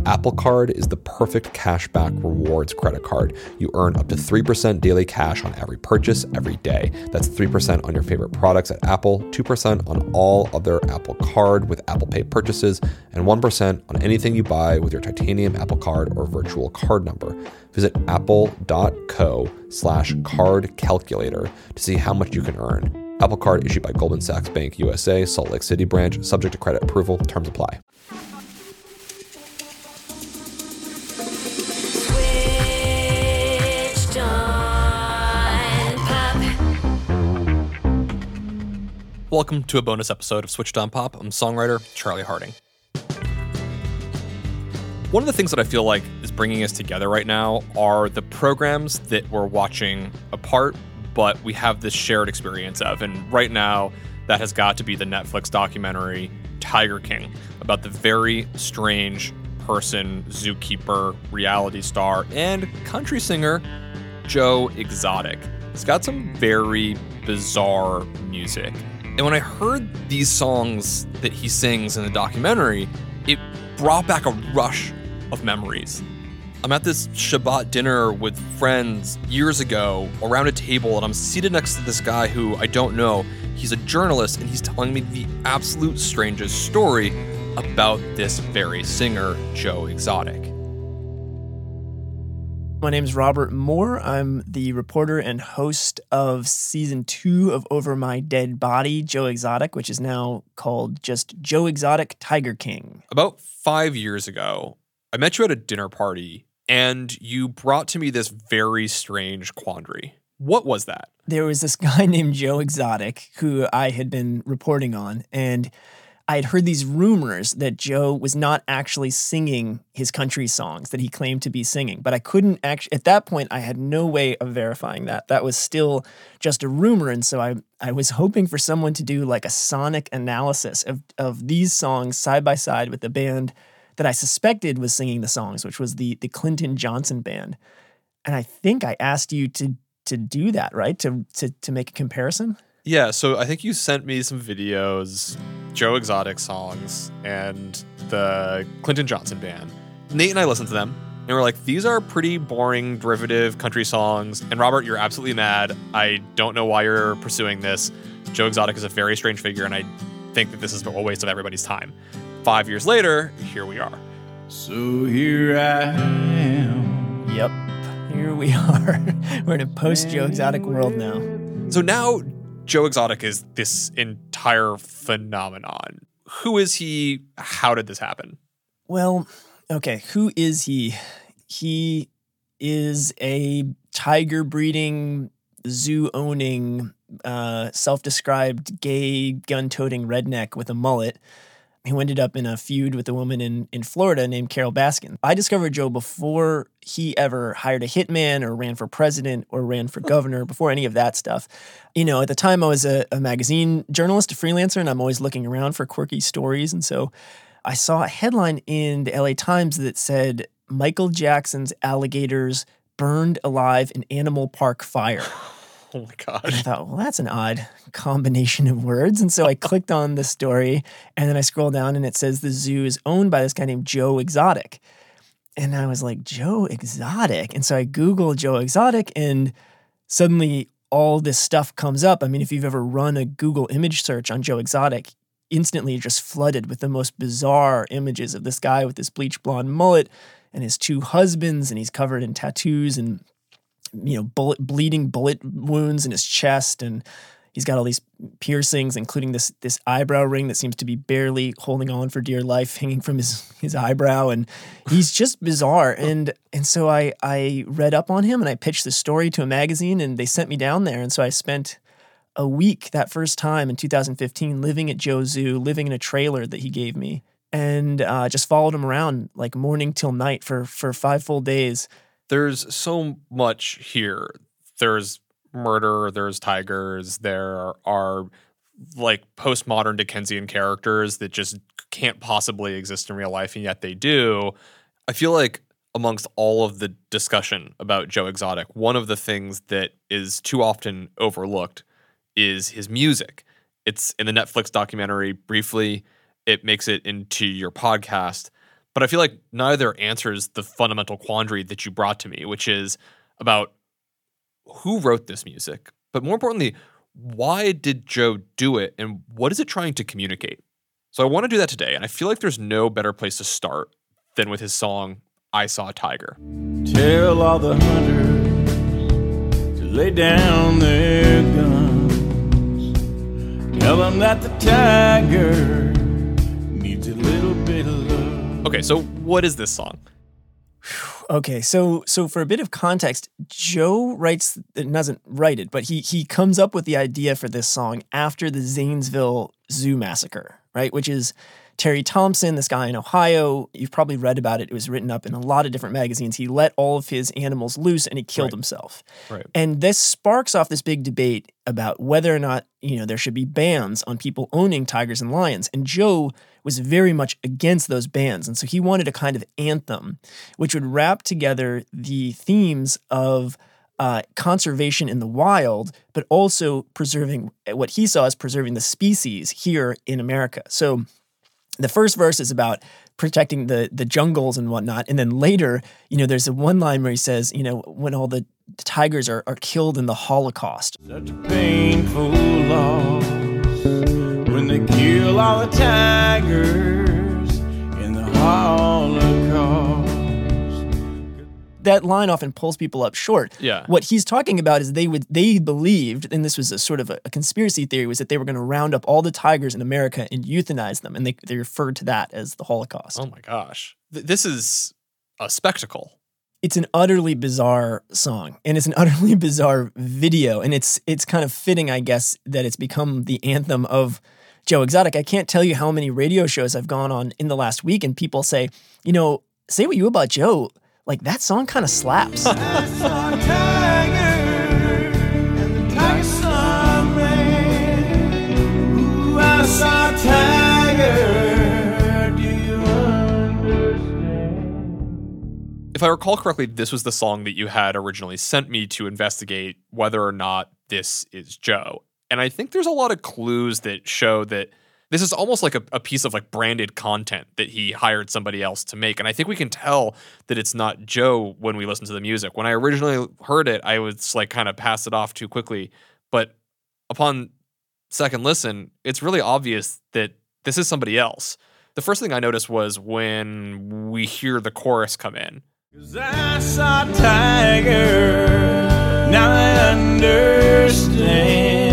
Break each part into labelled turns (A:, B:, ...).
A: Apple Card is the perfect cashback rewards credit card. You earn up to 3% daily cash on every purchase every day. That's 3% on your favorite products at Apple, 2% on all other Apple Card with Apple Pay purchases, and 1% on anything you buy with your titanium Apple Card or virtual card number. Visit apple.co/card calculator to see how much you can earn. Apple Card issued by Goldman Sachs Bank USA, Salt Lake City branch, subject to credit approval. Terms apply. Welcome to a bonus episode of Switched on Pop. I'm songwriter Charlie Harding. One of the things that I feel like is bringing us together right now are the programs that we're watching apart, but we have this shared experience of. And right now, that has got to be the Netflix documentary Tiger King, about the very strange person, zookeeper, reality star, and country singer Joe Exotic. It's got some very bizarre music. And when I heard these songs that he sings in the documentary, it brought back a rush of memories. I'm at this Shabbat dinner with friends years ago around a table, and I'm seated next to this guy who I don't know. He's a journalist, and he's telling me the absolute strangest story about this very singer, Joe Exotic.
B: My name is Robert Moore. I'm the reporter and host of Season 2 of Over My Dead Body, Joe Exotic, which is now called just Joe Exotic Tiger King.
A: About 5 years ago, I met you at a dinner party, and you brought to me this very strange quandary. What was that?
B: There was this guy named Joe Exotic who I had been reporting on, and I had heard these rumors that Joe was not actually singing his country songs that he claimed to be singing. But I couldn't actually, at that point, I had no way of verifying that. That was still just a rumor. And so I was hoping for someone to do like a sonic analysis of these songs side by side with the band that I suspected was singing the songs, which was the Clinton Johnson Band. And I think I asked you to do that, right? To make a comparison?
A: Yeah, so I think you sent me some videos, Joe Exotic songs, and the Clinton Johnson Band. Nate and I listened to them, and we're like, these are pretty boring, derivative country songs. And Robert, you're absolutely mad. I don't know why you're pursuing this. Joe Exotic is a very strange figure, and I think that this is a waste of everybody's time. 5 years later, here we are.
C: So here I am.
B: Yep, here we are. We're in a post-Joe Exotic world now.
A: So now Joe Exotic is this entire phenomenon. Who is he? How did this happen?
B: Well, okay, who is he? He is a tiger-breeding, zoo-owning, self-described gay, gun-toting redneck with a mullet who ended up in a feud with a woman in Florida named Carol Baskin. I discovered Joe before he ever hired a hitman or ran for president or ran for governor, before any of that stuff. You know, at the time I was a magazine journalist, a freelancer, and I'm always looking around for quirky stories. And so I saw a headline in the LA Times that said, Michael Jackson's alligators burned alive in animal park fire.
A: Oh my gosh.
B: And I thought, well, that's an odd combination of words. And so I clicked on the story, and then I scrolled down, and it says the zoo is owned by this guy named Joe Exotic. And I was like, Joe Exotic? And so I Googled Joe Exotic, and suddenly all this stuff comes up. I mean, if you've ever run a Google image search on Joe Exotic, instantly you're just flooded with the most bizarre images of this guy with this bleach blonde mullet and his two husbands, and he's covered in tattoos and, you know, bleeding bullet wounds in his chest, and he's got all these piercings, including this eyebrow ring that seems to be barely holding on for dear life, hanging from his eyebrow, and he's just bizarre. And so I read up on him, and I pitched the story to a magazine, and they sent me down there. And so I spent a week that first time in 2015 living at Joe Zoo, living in a trailer that he gave me, and just followed him around like morning till night for 5 full days.
A: There's so much here. There's murder, there's tigers, there are like postmodern Dickensian characters that just can't possibly exist in real life, and yet they do. I feel like amongst all of the discussion about Joe Exotic, one of the things that is too often overlooked is his music. It's in the Netflix documentary briefly. It makes it into your podcast. But I feel like neither answers the fundamental quandary that you brought to me, which is about who wrote this music, but more importantly, why did Joe do it and what is it trying to communicate? So I want to do that today, and I feel like there's no better place to start than with his song, I Saw a Tiger.
C: Tell all the hunters to lay down their guns. Tell them that the tiger needs a little bit of love.
A: Okay, so what is this song?
B: Okay, so for a bit of context, Joe doesn't write it, but he comes up with the idea for this song after the Zanesville Zoo massacre, right? Which is Terry Thompson, this guy in Ohio. You've probably read about it. It was written up in a lot of different magazines. He let all of his animals loose and he killed himself.
A: Right.
B: And this sparks off this big debate about whether or not, there should be bans on people owning tigers and lions. And Joe was very much against those bans. And so he wanted a kind of anthem, which would wrap together the themes of conservation in the wild, but also preserving what he saw as preserving the species here in America. So the first verse is about protecting the jungles and whatnot. And then later, there's a one line where he says, when all the tigers are killed in the Holocaust.
C: Such a painful loss when they kill all the tigers in the Holocaust.
B: That line often pulls people up short.
A: Yeah.
B: What he's talking about is they believed, and this was a sort of a conspiracy theory, was that they were going to round up all the tigers in America and euthanize them, and they referred to that as the Holocaust.
A: Oh my gosh. This is a spectacle.
B: It's an utterly bizarre song, and it's an utterly bizarre video, and it's kind of fitting, I guess, that it's become the anthem of Joe Exotic. I can't tell you how many radio shows I've gone on in the last week, and people say, say what you about Joe. Like, that song kind of slaps.
C: I saw a tiger, and the tiger saw me. Ooh, I saw a tiger, do you understand?
A: If I recall correctly, this was the song that you had originally sent me to investigate whether or not this is Joe. And I think there's a lot of clues that show that this is almost like a piece of like branded content that he hired somebody else to make. And I think we can tell that it's not Joe when we listen to the music. When I originally heard it, I was like kind of pass it off too quickly. But upon second listen, it's really obvious that this is somebody else. The first thing I noticed was when we hear the chorus come in.
C: 'Cause I saw a tiger, now I understand.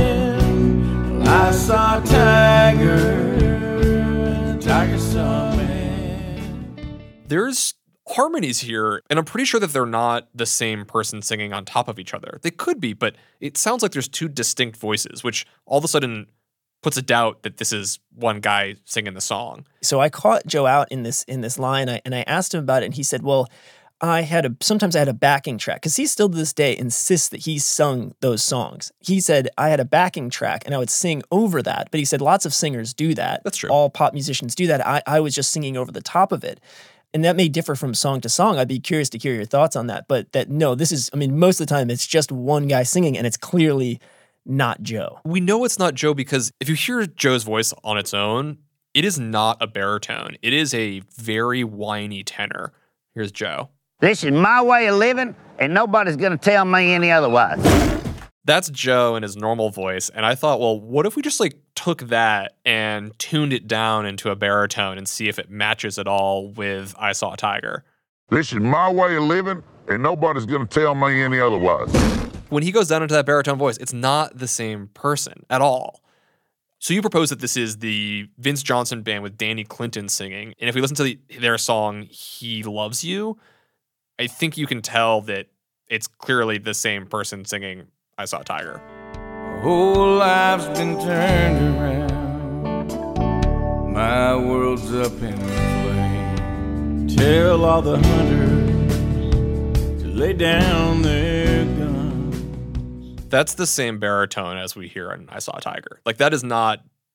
C: I saw a tiger, and the tiger saw me.
A: There's harmonies here, and I'm pretty sure that they're not the same person singing on top of each other. They could be, but it sounds like there's two distinct voices, which all of a sudden puts a doubt that this is one guy singing the song.
B: So I caught Joe out in this line, and I asked him about it, and he said, well, sometimes I had a backing track, because he still to this day insists that he sung those songs. He said, I had a backing track and I would sing over that. But he said lots of singers do that.
A: That's true.
B: All pop musicians do that. I was just singing over the top of it. And that may differ from song to song. I'd be curious to hear your thoughts on that. But most of the time it's just one guy singing, and it's clearly not Joe.
A: We know it's not Joe because if you hear Joe's voice on its own, it is not a baritone. It is a very whiny tenor. Here's Joe.
D: This is my way of living, and nobody's going to tell me any otherwise.
A: That's Joe in his normal voice, and I thought, well, what if we just took that and tuned it down into a baritone and see if it matches at all with I Saw a Tiger?
E: This is my way of living, and nobody's going to tell me any otherwise.
A: When he goes down into that baritone voice, it's not the same person at all. So you propose that this is the Vince Johnson band with Danny Clinton singing, and if we listen to their song, He Loves You, I think you can tell that it's clearly the same person singing I Saw a Tiger.
C: Whole life's been turned around. My world's up in flames. Tell all the hunters to lay down their guns.
A: That's the same baritone as we hear in I Saw a Tiger. That is not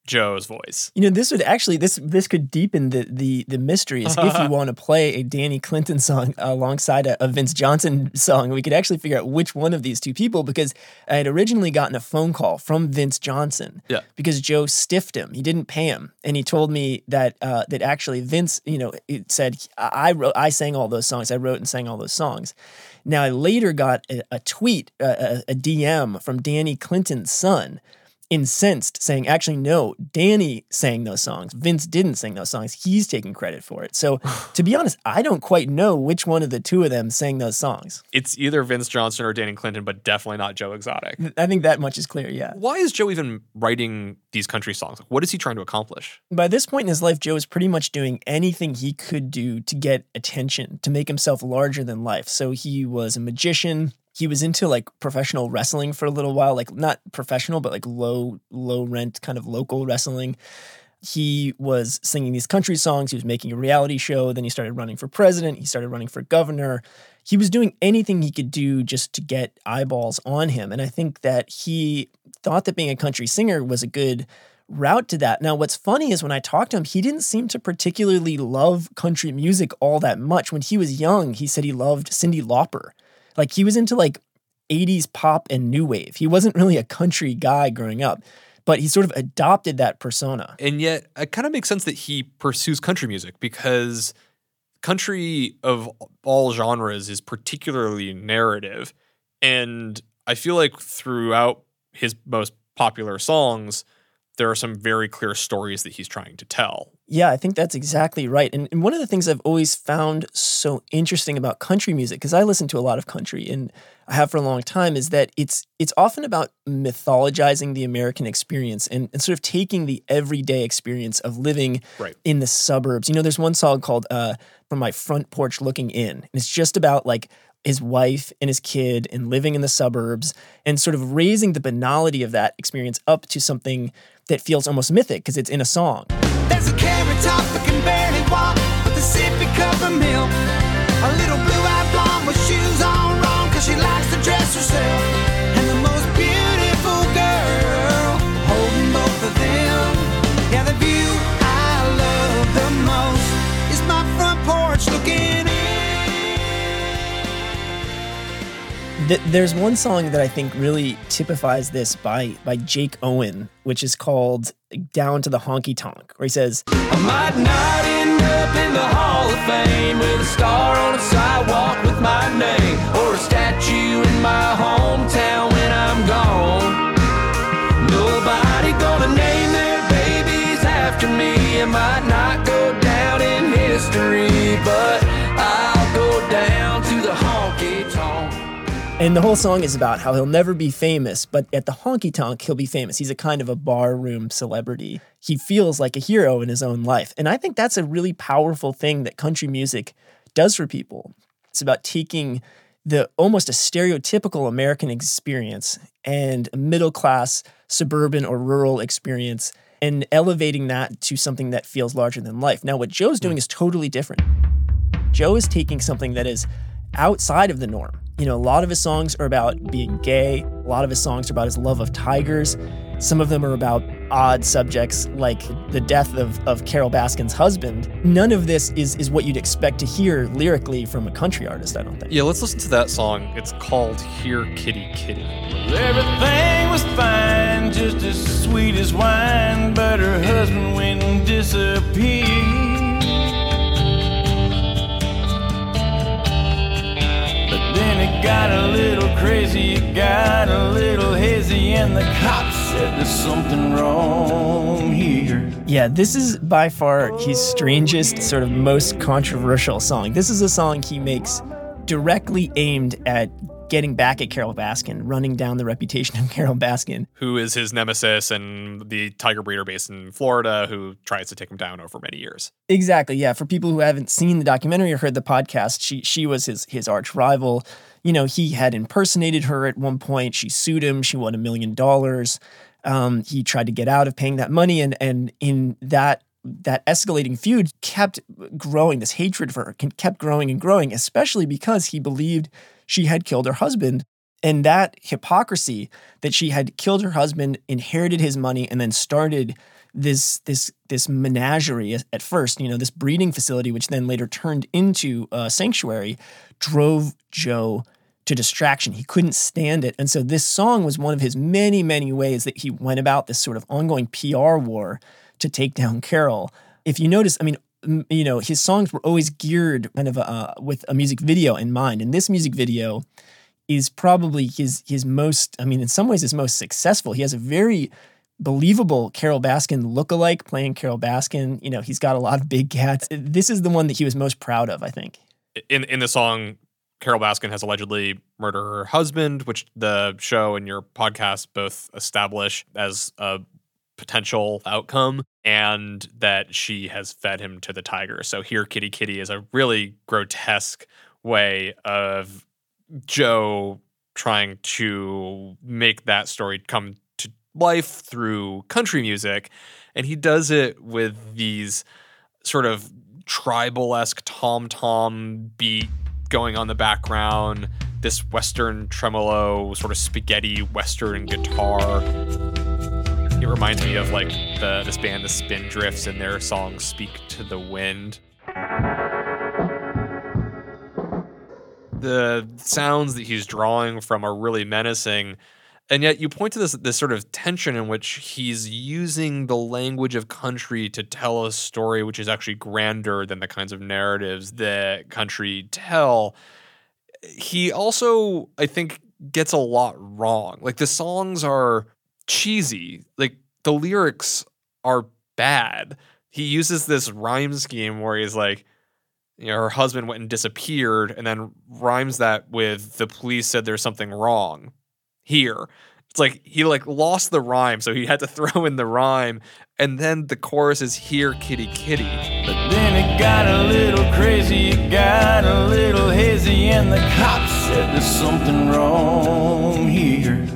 A: Joe's voice.
B: This would actually this could deepen the mysteries if you want to play a Danny Clinton song alongside a Vince Johnson song. We could actually figure out which one of these two people, because I had originally gotten a phone call from Vince Johnson because Joe stiffed him. He didn't pay him, and he told me that that actually Vince, it said I sang all those songs. I wrote and sang all those songs. Now I later got a tweet, a DM from Danny Clinton's son, incensed, saying, actually, no, Danny sang those songs. Vince didn't sing those songs. He's taking credit for it. So to be honest, I don't quite know which one of the two of them sang those songs.
A: It's either Vince Johnson or Danny Clinton, but definitely not Joe Exotic.
B: I think that much is clear, yeah.
A: Why is Joe even writing these country songs? What is he trying to accomplish?
B: By this point in his life, Joe is pretty much doing anything he could do to get attention, to make himself larger than life. So he was a magician. He was into like professional wrestling for a little while, like not professional, but like low rent kind of local wrestling. He was singing these country songs. He was making a reality show. Then he started running for president. He started running for governor. He was doing anything he could do just to get eyeballs on him. And I think that he thought that being a country singer was a good route to that. Now, what's funny is when I talked to him, he didn't seem to particularly love country music all that much. When he was young, he said he loved Cyndi Lauper. Like he was into like 80s pop and new wave. He wasn't really a country guy growing up, but he sort of adopted that persona.
A: And yet it kind of makes sense that he pursues country music, because country of all genres is particularly narrative. And I feel like throughout his most popular songs, there are some very clear stories that he's trying to tell.
B: Yeah, I think that's exactly right. And one of the things I've always found so interesting about country music, because I listen to a lot of country and I have for a long time, is that it's often about mythologizing the American experience and sort of taking the everyday experience of living in the suburbs. There's one song called From My Front Porch Looking In. And it's just about like his wife and his kid and living in the suburbs and sort of raising the banality of that experience up to something that feels almost mythic because it's in a song.
F: There's a carrot top that can barely walk with a sippy cup of milk. A little blue-eyed blonde with shoes on wrong cause she likes to dress herself. And the most beautiful girl holding both of them. Yeah, the view I love the most is my front porch looking in.
B: There's one song that I think really typifies this by Jake Owen, which is called Down to the Honky Tonk, where he says,
G: I might not end up in the Hall of Fame with a star on a sidewalk with my name, or a statue in my hometown when I'm gone. Nobody gonna name their babies after me. It might not go down in history, but I'll go down to the honky tonk.
B: And the whole song is about how he'll never be famous, but at the honky tonk, he'll be famous. He's a kind of a barroom celebrity. He feels like a hero in his own life. And I think that's a really powerful thing that country music does for people. It's about taking the almost a stereotypical American experience and a middle-class suburban or rural experience and elevating that to something that feels larger than life. Now, what Joe's doing is totally different. Joe is taking something that is outside of the norm. A lot of his songs are about being gay. A lot of his songs are about his love of tigers. Some of them are about odd subjects like the death of Carole Baskin's husband. None of this is what you'd expect to hear lyrically from a country artist, I don't think.
A: Yeah, let's listen to that song. It's called Here Kitty Kitty.
C: Everything was fine, just as sweet as wine, but her husband went and disappeared. Then it got a little crazy, it got a little hazy, and the cops said there's something wrong here.
B: Yeah, this is by far his strangest, sort of most controversial song. This is a song he makes directly aimed at getting back at Carole Baskin, running down the reputation of Carole Baskin.
A: Who is his nemesis and the tiger breeder based in Florida who tries to take him down over many years.
B: Exactly, yeah. For people who haven't seen the documentary or heard the podcast, she was his arch rival. He had impersonated her at one point. She sued him. She won $1 million. He tried to get out of paying that money. And in that escalating feud kept growing. This hatred for her kept growing and growing, especially because he believed she had killed her husband. And that hypocrisy that she had killed her husband, inherited his money, and then started this menagerie at first, this breeding facility, which then later turned into a sanctuary, drove Joe to distraction. He couldn't stand it. And so this song was one of his many, many ways that he went about this sort of ongoing PR war to take down Carol. If you notice, his songs were always geared kind of with a music video in mind. And this music video is probably his most, in some ways his most successful. He has a very believable Carol Baskin lookalike playing Carol Baskin. He's got a lot of big cats. This is the one that he was most proud of, I think.
A: In the song, Carol Baskin has allegedly murdered her husband, which the show and your podcast both establish as a potential outcome, and that she has fed him to the tiger. So here, Kitty Kitty is a really grotesque way of Joe trying to make that story come to life through country music. And he does it with these sort of tribal-esque tom-tom beat going on the background, this Western tremolo, sort of spaghetti Western guitar. It reminds me of like this band, the Spindrifts, and their song "Speak to the Wind." The sounds that he's drawing from are really menacing, and yet you point to this sort of tension in which he's using the language of country to tell a story which is actually grander than the kinds of narratives that country tell. He also, I think, gets a lot wrong. Like, the songs are cheesy. Like, the lyrics are bad. He uses this rhyme scheme where he's like, her husband went and disappeared, and then rhymes that with the police said there's something wrong here. It's like he lost the rhyme, so he had to throw in the rhyme, and then the chorus is "Here, kitty, kitty."
C: But then it got a little crazy, it got a little hazy, and the cops said there's something wrong here.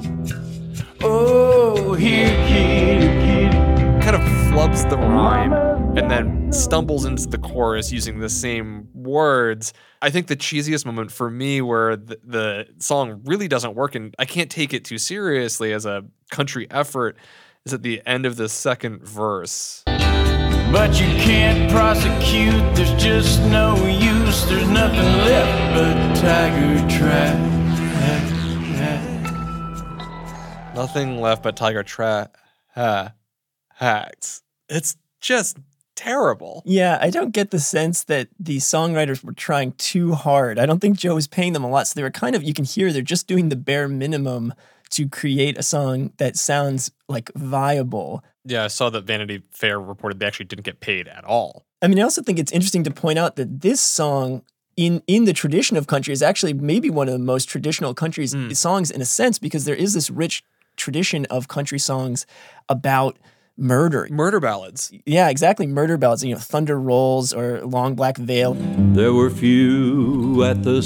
C: Oh, here, kitty, kitty.
A: Kind of flubs the rhyme and then stumbles into the chorus using the same words. I think the cheesiest moment for me where the song really doesn't work and I can't take it too seriously as a country effort is at the end of the second verse.
C: But you can't prosecute, there's just no use, there's nothing left but tiger tracks.
A: Nothing left but tiger tracks. It's just terrible.
B: Yeah, I don't get the sense that the songwriters were trying too hard. I don't think Joe was paying them a lot. So they were kind of, you can hear they're just doing the bare minimum to create a song that sounds like viable.
A: Yeah, I saw that Vanity Fair reported they actually didn't get paid at all.
B: I also think it's interesting to point out that this song in the tradition of country is actually maybe one of the most traditional country songs in a sense, because there is this rich tradition of country songs about murder
A: ballads.
B: Yeah, exactly. Murder ballads, Thunder Rolls or Long Black Veil.
H: There were few at the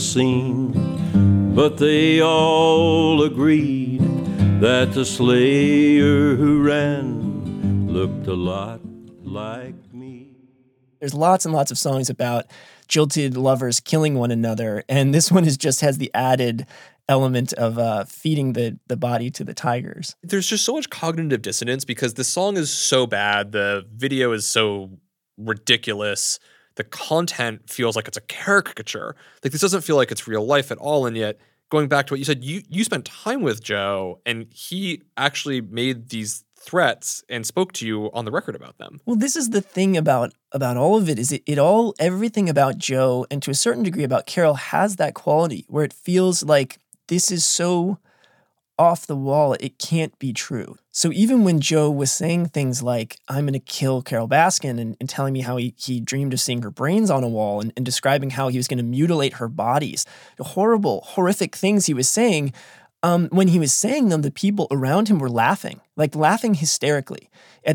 H: scene, but they all agreed that the slayer who ran looked a lot like me.
B: There's lots and lots of songs about jilted lovers killing one another, and this one just has the added element of feeding the body to the tigers.
A: There's just so much cognitive dissonance because the song is so bad, the video is so ridiculous, the content feels like it's a caricature. Like, this doesn't feel like it's real life at all, and yet, going back to what you said, you spent time with Joe, and he actually made these threats and spoke to you on the record about them.
B: Well, this is the thing about all of it, is everything about Joe, and to a certain degree about Carol, has that quality where it feels like this is so off the wall, it can't be true. So even when Joe was saying things like, I'm going to kill Carol Baskin, and telling me how he dreamed of seeing her brains on a wall, and describing how he was going to mutilate her bodies, the horrible, horrific things he was saying, when he was saying them, the people around him were laughing hysterically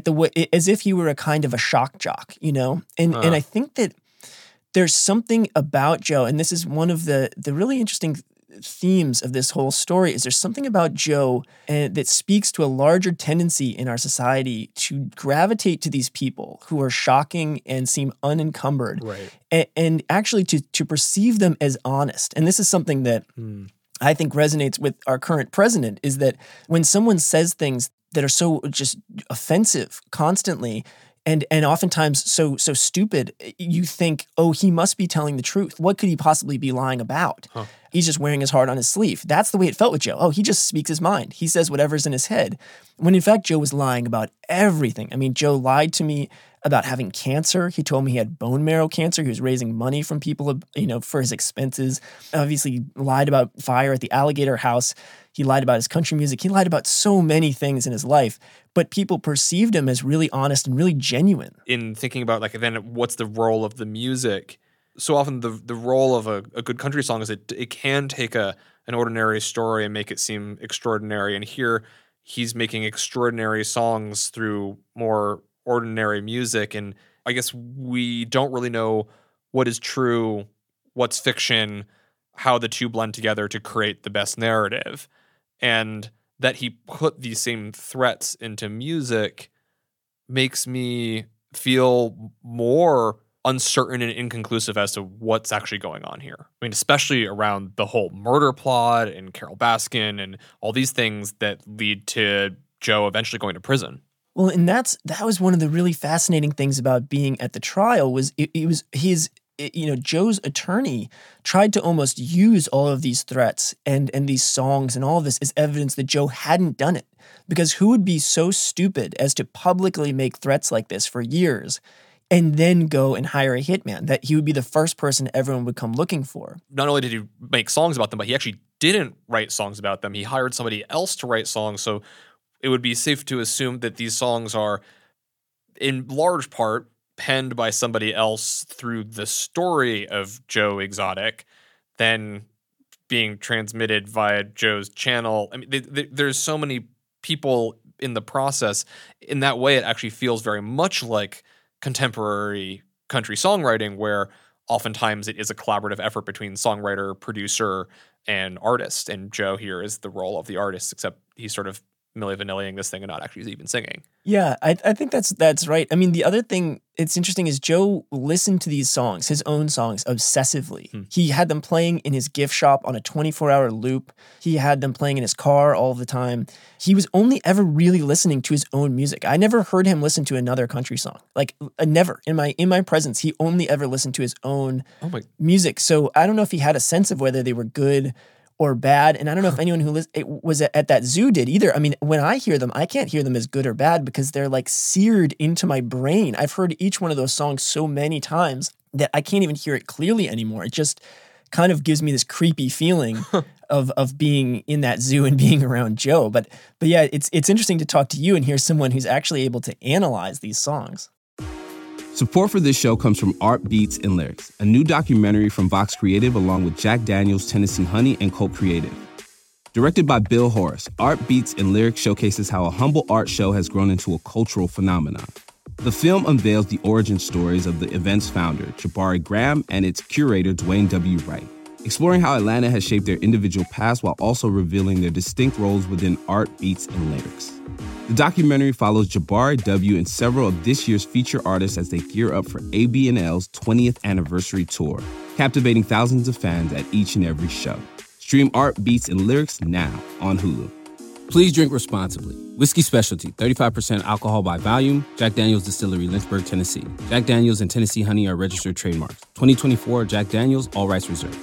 B: as if he were a kind of a shock jock, And I think that there's something about Joe, and this is one of the really interesting themes of this whole story, is there's something about Joe that speaks to a larger tendency in our society to gravitate to these people who are shocking and seem unencumbered,
A: right?
B: And actually to perceive them as honest. And this is something that I think resonates with our current president is that when someone says things that are so just offensive constantly and oftentimes so stupid, you think, oh, he must be telling the truth. What could he possibly be lying about? Huh. He's just wearing his heart on his sleeve. That's the way it felt with Joe. Oh, he just speaks his mind. He says whatever's in his head. When in fact, Joe was lying about everything. I mean, Joe lied to me about having cancer. He told me he had bone marrow cancer. He was raising money from people, for his expenses. Obviously lied about fire at the Alligator House. He lied about his country music. He lied about so many things in his life, but people perceived him as really honest and really genuine.
A: In thinking about then what's the role of the music, so often the role of a good country song is it can take an ordinary story and make it seem extraordinary. And here he's making extraordinary songs through more ordinary music. And I guess we don't really know what is true, what's fiction, how the two blend together to create the best narrative. And that he put these same threats into music makes me feel more uncertain and inconclusive as to what's actually going on here. I mean, especially around the whole murder plot and Carol Baskin and all these things that lead to Joe eventually going to prison.
B: Well, and that was one of the really fascinating things about being at the trial was Joe's attorney tried to almost use all of these threats and these songs and all of this as evidence that Joe hadn't done it. Because who would be so stupid as to publicly make threats like this for years and then go and hire a hitman that he would be the first person everyone would come looking for?
A: Not only did he make songs about them, but he actually didn't write songs about them. He hired somebody else to write songs. So it would be safe to assume that these songs are in large part penned by somebody else through the story of Joe Exotic, then being transmitted via Joe's channel. I mean, there's so many people in the process. In that way, it actually feels very much like contemporary country songwriting, where oftentimes it is a collaborative effort between songwriter, producer, and artist. And Joe here is the role of the artist, except he's sort of Milli Vanilli-ing this thing and not actually even singing.
B: Yeah, I think that's right. I mean, the other thing it's interesting is Joe listened to these songs, his own songs, obsessively. He had them playing in his gift shop on a 24-hour loop. He had them playing in his car all the time. He was only ever really listening to his own music. I never heard him listen to another country song. Like, never. In my presence, he only ever listened to his own music. So I don't know if he had a sense of whether they were good or bad. And I don't know if anyone who was at that zoo did either. I mean, when I hear them, I can't hear them as good or bad because they're like seared into my brain. I've heard each one of those songs so many times that I can't even hear it clearly anymore. It just kind of gives me this creepy feeling of being in that zoo and being around Joe. But yeah, it's interesting to talk to you and hear someone who's actually able to analyze these songs.
I: Support for this show comes from Art Beats and Lyrics, a new documentary from Vox Creative along with Jack Daniels, Tennessee Honey, and Colt Creative. Directed by Bill Horace, Art Beats and Lyrics showcases how a humble art show has grown into a cultural phenomenon. The film unveils the origin stories of the event's founder, Jabari Graham, and its curator, Dwayne W. Wright, exploring how Atlanta has shaped their individual paths while also revealing their distinct roles within art, beats, and lyrics. The documentary follows Jabari W. and several of this year's feature artists as they gear up for ABNL's 20th anniversary tour, captivating thousands of fans at each and every show. Stream Art, Beats, and Lyrics now on Hulu. Please drink responsibly. Whiskey Specialty, 35% alcohol by volume. Jack Daniel's Distillery, Lynchburg, Tennessee. Jack Daniel's and Tennessee Honey are registered trademarks. 2024 Jack Daniel's, all rights reserved.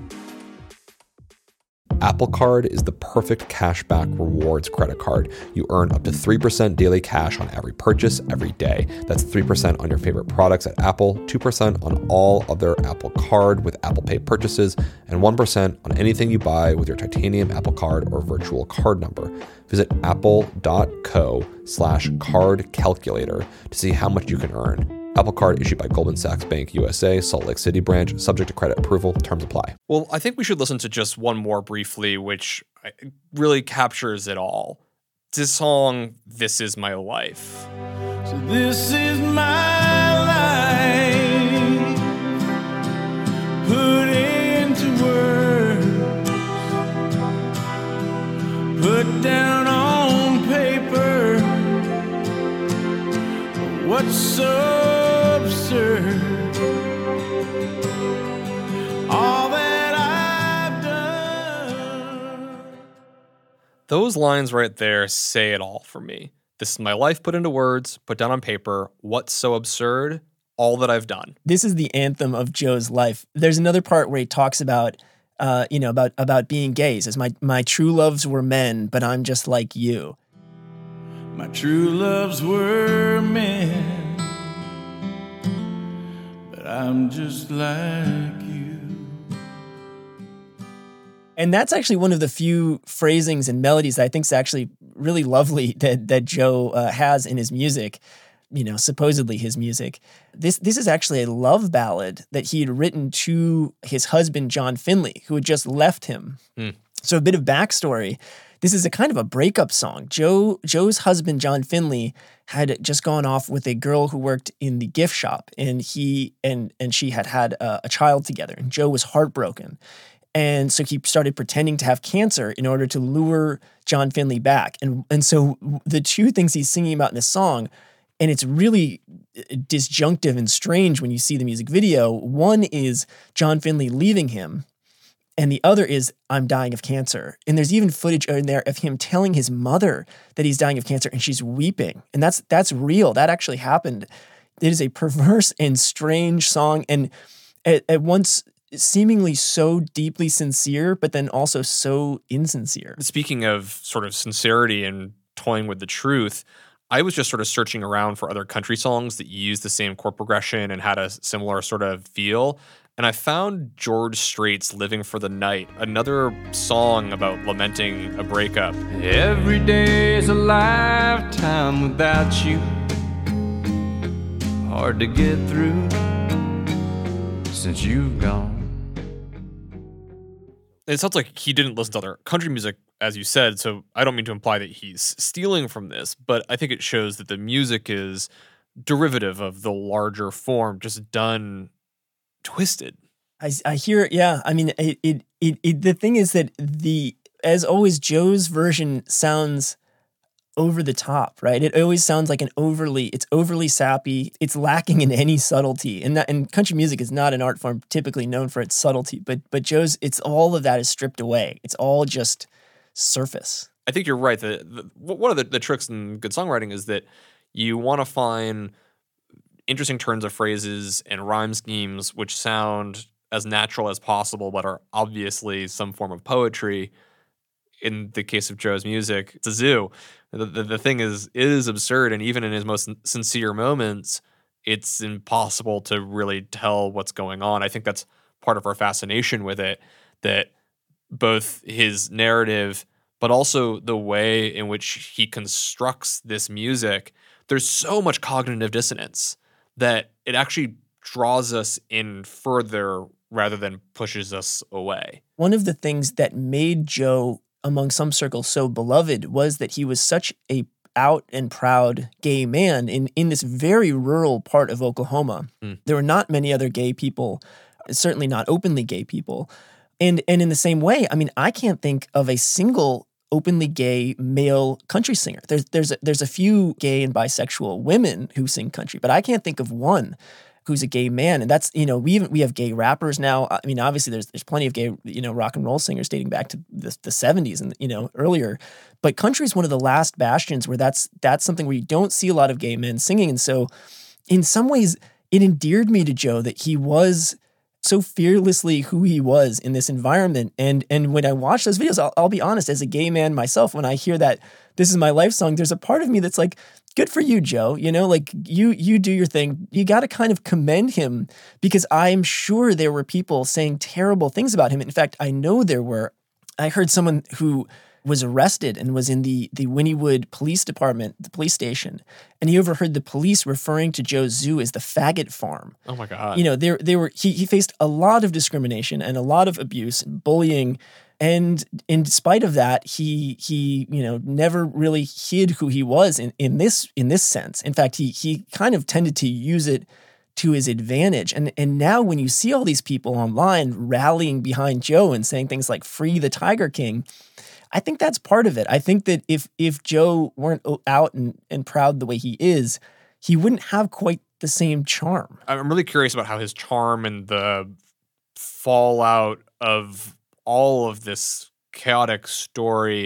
J: Apple Card is the perfect cashback rewards credit card. You earn up to 3% daily cash on every purchase every day. That's 3% on your favorite products at Apple, 2% on all other Apple Card with Apple Pay purchases, and 1% on anything you buy with your titanium Apple Card or virtual card number. Visit apple.co/card calculator to see how much you can earn. Apple Card issued by Goldman Sachs Bank USA, Salt Lake City branch, subject to credit approval. Terms apply.
A: Well, I think we should listen to just one more briefly, which really captures it all. This song, This Is My Life.
C: So this is my life, put into words, put down on paper, what's so absurd, all that I've done.
A: Those lines right there say it all for me. This is my life put into words, put down on paper. What's so absurd? All that I've done.
B: This is the anthem of Joe's life. There's another part where he talks about, about being gay. He says, my true loves were men, but I'm just like you.
C: My true loves were men, but I'm just like you.
B: And that's actually one of the few phrasings and melodies that I think is actually really lovely that Joe has in his music, supposedly his music. This is actually a love ballad that he had written to his husband, John Finley, who had just left him. So a bit of backstory. This is a kind of a breakup song. Joe's husband, John Finley, had just gone off with a girl who worked in the gift shop, and he and she had a child together, and Joe was heartbroken. And so he started pretending to have cancer in order to lure John Finley back. And so the two things he's singing about in this song, and it's really disjunctive and strange when you see the music video. One is John Finley leaving him, and the other is I'm dying of cancer. And there's even footage in there of him telling his mother that he's dying of cancer, and she's weeping. And that's real. That actually happened. It is a perverse and strange song, and at once seemingly so deeply sincere, but then also so insincere.
A: Speaking of sort of sincerity and toying with the truth, I was just sort of searching around for other country songs that used the same chord progression and had a similar sort of feel. And I found George Strait's Living for the Night, another song about lamenting a breakup.
G: Every day's a lifetime without you. Hard to get through since you've gone.
A: It sounds like he didn't listen to other country music, as you said, so I don't mean to imply that he's stealing from this, but I think it shows that the music is derivative of the larger form, just done twisted.
B: I hear it, yeah. I mean, the thing is that as always, Joe's version sounds over the top, right? It always sounds like it's overly sappy. It's lacking in any subtlety. And country music is not an art form typically known for its subtlety, but Joe's, it's all of that is stripped away. It's all just surface.
A: I think you're right. One of the tricks in good songwriting is that you want to find interesting turns of phrases and rhyme schemes which sound as natural as possible, but are obviously some form of poetry. In the case of Joe's music, it's a zoo. The thing is, it is absurd, and even in his most sincere moments, it's impossible to really tell what's going on. I think that's part of our fascination with it, that both his narrative, but also the way in which he constructs this music, there's so much cognitive dissonance that it actually draws us in further rather than pushes us away.
B: One of the things that made Joe among some circles so beloved was that he was such a out and proud gay man in this very rural part of Oklahoma. There were not many other gay people, certainly not openly gay people. And in the same way, I mean, I can't think of a single openly gay male country singer. There's a few gay and bisexual women who sing country, but I can't think of one who's a gay man. And that's, we have gay rappers now. I mean, obviously there's plenty of gay, rock and roll singers dating back to the 70s and, earlier. But country is one of the last bastions where that's something where you don't see a lot of gay men singing. And so in some ways it endeared me to Joe that he was so fearlessly who he was in this environment. And when I watch those videos, I'll be honest, as a gay man myself, when I hear that This Is My Life song, there's a part of me that's like, good for you, Joe. You do your thing. You got to kind of commend him, because I'm sure there were people saying terrible things about him. In fact, I know there were. I heard someone who was arrested and was in the Wynnewood Police Department, the police station, and he overheard the police referring to Joe's zoo as the faggot farm.
A: Oh my God.
B: He faced a lot of discrimination and a lot of abuse and bullying. And in spite of that, he never really hid who he was in this sense. In fact, he kind of tended to use it to his advantage. And now when you see all these people online rallying behind Joe and saying things like "Free the Tiger King," I think that's part of it. I think that if Joe weren't out and proud the way he is, he wouldn't have quite the same charm.
A: I'm really curious about how his charm and the fallout of all of this chaotic story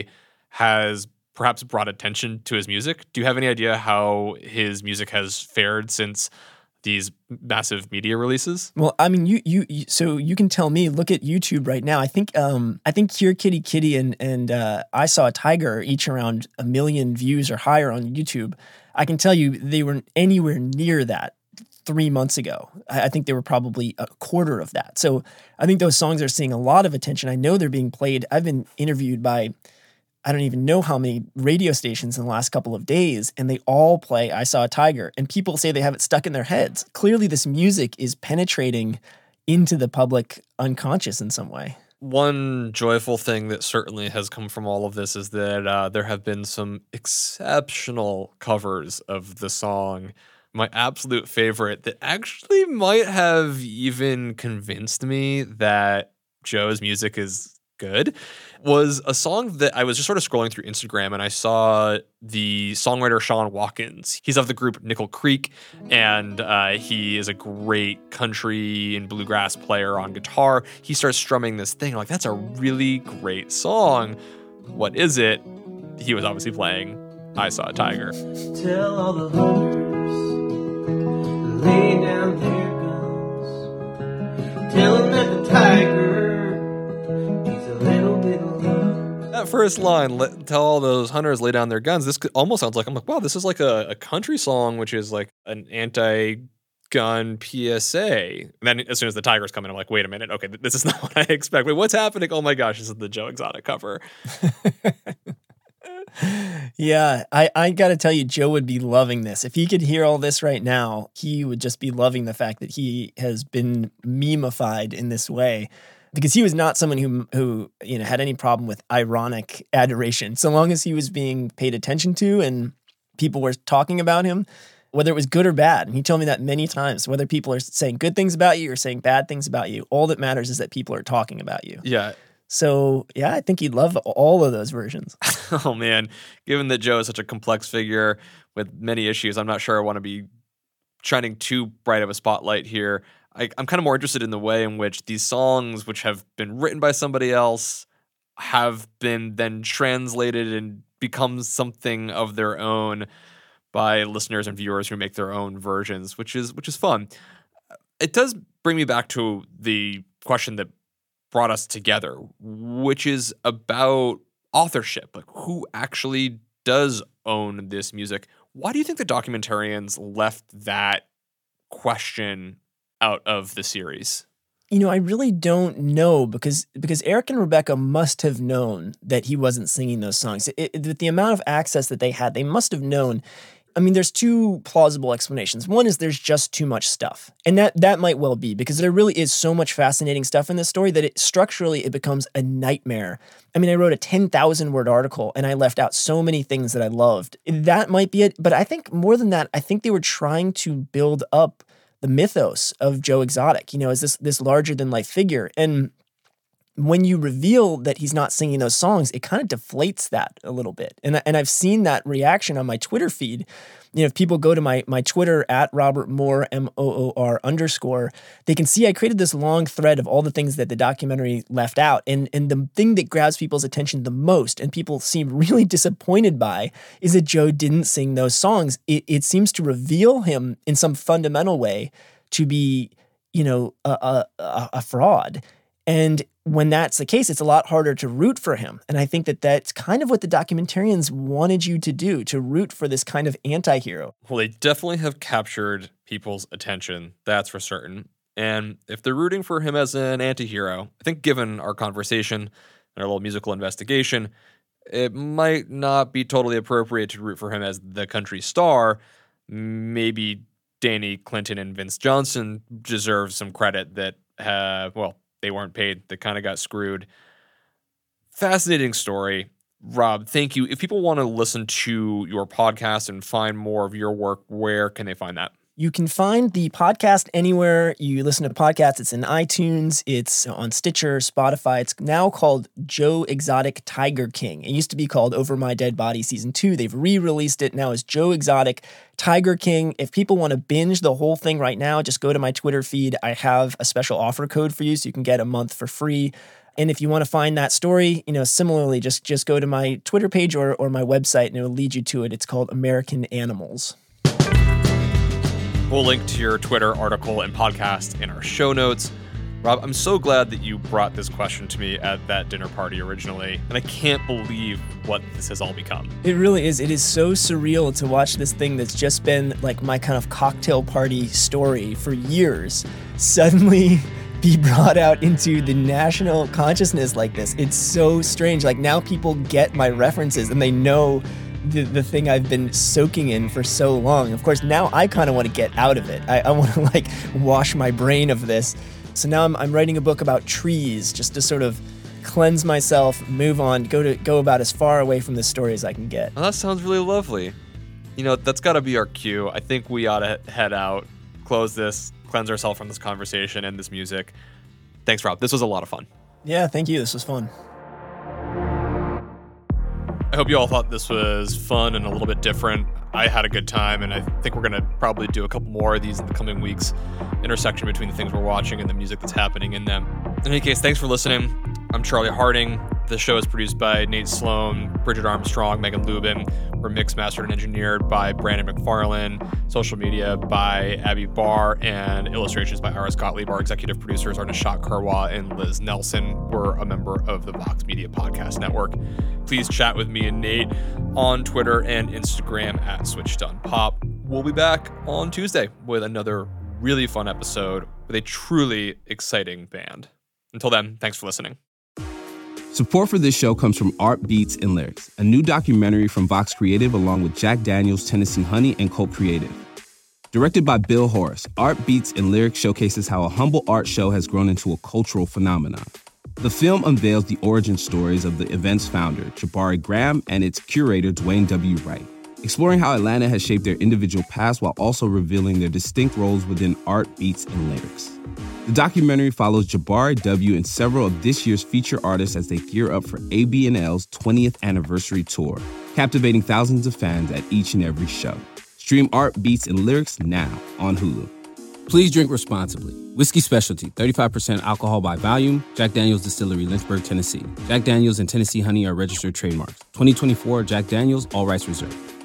A: has perhaps brought attention to his music. Do you have any idea how his music has fared since these massive media releases?
B: Well, I mean, so you can tell me. Look at YouTube right now. I think Here Kitty Kitty and I Saw a Tiger are each around 1 million views or higher on YouTube. I can tell you they weren't anywhere near that 3 months ago. I think they were probably a quarter of that. So I think those songs are seeing a lot of attention. I know they're being played. I've been interviewed by I don't even know how many radio stations in the last couple of days, and they all play I Saw a Tiger, and people say they have it stuck in their heads. Clearly, this music is penetrating into the public unconscious in some way.
A: One joyful thing that certainly has come from all of this is that there have been some exceptional covers of the song. My absolute favorite that actually might have even convinced me that Joe's music is good was a song that I was just sort of scrolling through Instagram and I saw the songwriter Sean Watkins. He's of the group Nickel Creek, and he is a great country and bluegrass player on guitar. He starts strumming this thing. I'm like, that's a really great song. What is it? He was obviously playing I Saw a Tiger.
F: Tell all the hunters, lay down their guns. Tell them that the tiger, he's a little bit low.
A: That first line, tell all those hunters lay down their guns. This almost sounds like, I'm like, wow, this is like a country song, which is like an anti-gun PSA. And then as soon as the tigers come in, I'm like, wait a minute. Okay, this is not what I expect. Wait, what's happening? Oh my gosh, this is the Joe Exotic cover.
B: Yeah, I got to tell you, Joe would be loving this. If he could hear all this right now, he would just be loving the fact that he has been meme-ified in this way. Because he was not someone who had any problem with ironic adoration. So long as he was being paid attention to and people were talking about him, whether it was good or bad. And he told me that many times, whether people are saying good things about you or saying bad things about you, all that matters is that people are talking about you.
A: Yeah.
B: So, yeah, I think he'd love all of those versions.
A: Oh, man. Given that Joe is such a complex figure with many issues, I'm not sure I want to be shining too bright of a spotlight here. I'm kind of more interested in the way in which these songs, which have been written by somebody else, have been then translated and become something of their own by listeners and viewers who make their own versions, which is fun. It does bring me back to the question that brought us together, which is about authorship. Like, who actually does own this music? Why do you think the documentarians left that question out of the series?
B: I really don't know because Eric and Rebecca must have known that he wasn't singing those songs. With the amount of access that they had, they must have known. I mean, there's two plausible explanations. One is there's just too much stuff. And that might well be, because there really is so much fascinating stuff in this story that structurally it becomes a nightmare. I mean, I wrote a 10,000-word article and I left out so many things that I loved. That might be it. But I think more than that, I think they were trying to build up the mythos of Joe Exotic, as this larger than life figure. And when you reveal that he's not singing those songs, it kind of deflates that a little bit. And I've seen that reaction on my Twitter feed. If people go to my Twitter at Robert Moore, MOOR_, they can see I created this long thread of all the things that the documentary left out. And the thing that grabs people's attention the most, and people seem really disappointed by, is that Joe didn't sing those songs. It seems to reveal him in some fundamental way to be, a fraud. And when that's the case, it's a lot harder to root for him. And I think that that's kind of what the documentarians wanted you to do, to root for this kind of anti-hero.
A: Well, they definitely have captured people's attention, that's for certain. And if they're rooting for him as an anti-hero, I think given our conversation and our little musical investigation, it might not be totally appropriate to root for him as the country star. Maybe Danny Clinton and Vince Johnson deserve some credit that they weren't paid. They kind of got screwed. Fascinating story. Rob, thank you. If people want to listen to your podcast and find more of your work, where can they find that?
B: You can find the podcast anywhere you listen to podcasts. It's in iTunes, it's on Stitcher, Spotify. It's now called Joe Exotic Tiger King. It used to be called Over My Dead Body Season 2. They've re-released it now as Joe Exotic Tiger King. If people want to binge the whole thing right now, just go to my Twitter feed. I have a special offer code for you so you can get a month for free. And if you want to find that story, similarly, just go to my Twitter page or my website and it'll lead you to it. It's called American Animals.
A: We'll link to your Twitter article and podcast in our show notes. Rob, I'm so glad that you brought this question to me at that dinner party originally, and I can't believe what this has all become.
B: It really is. It is so surreal to watch this thing that's just been like my kind of cocktail party story for years suddenly be brought out into the national consciousness like this. It's so strange. Like now people get my references and they know the thing I've been soaking in for so long. Of course, now I kind of want to get out of it. I want to wash my brain of this. So now I'm writing a book about trees just to sort of cleanse myself, move on, go about as far away from this story as I can get.
A: Well, that sounds really lovely. That's got to be our cue. I think we ought to head out, close this, cleanse ourselves from this conversation and this music. Thanks, Rob. This was a lot of fun.
B: Yeah, thank you. This was fun.
A: I hope you all thought this was fun and a little bit different. I had a good time, and I think we're going to probably do a couple more of these in the coming weeks. Intersection between the things we're watching and the music that's happening in them. In any case, thanks for listening. I'm Charlie Harding. The show is produced by Nate Sloan, Bridget Armstrong, Megan Lubin. We're mixed, mastered, and engineered by Brandon McFarlane. Social media by Abby Barr, and illustrations by Iris Gottlieb. Our executive producers are Nishat Kurwa and Liz Nelson. We're a member of the Vox Media Podcast Network. Please chat with me and Nate on Twitter and Instagram at SwitchedOnPop. We'll be back on Tuesday with another really fun episode with a truly exciting band. Until then, thanks for listening.
I: Support for this show comes from Art Beats and Lyrics, a new documentary from Vox Creative along with Jack Daniels, Tennessee Honey, and Colt Creative. Directed by Bill Horace, Art Beats and Lyrics showcases how a humble art show has grown into a cultural phenomenon. The film unveils the origin stories of the event's founder, Jabari Graham, and its curator, Dwayne W. Wright, exploring how Atlanta has shaped their individual paths while also revealing their distinct roles within art, beats, and lyrics. The documentary follows Jabari W. and several of this year's feature artists as they gear up for AB&L's 20th anniversary tour, captivating thousands of fans at each and every show. Stream Art, Beats, and Lyrics now on Hulu.
K: Please drink responsibly. Whiskey Specialty, 35% alcohol by volume. Jack Daniel's Distillery, Lynchburg, Tennessee. Jack Daniel's and Tennessee Honey are registered trademarks. 2024 Jack Daniel's, all rights reserved.